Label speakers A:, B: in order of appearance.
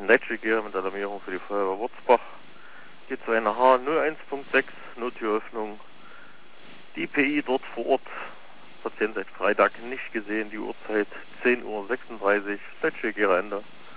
A: Leitstückgeher mit Alarmierung für die Feuerwehr Wurzbach. Geht zu einer H01.6, Nottüröffnung. Die PI dort vor Ort. Patient seit Freitag nicht gesehen, die Uhrzeit 10:36 Uhr, Leitstückgeher Ende.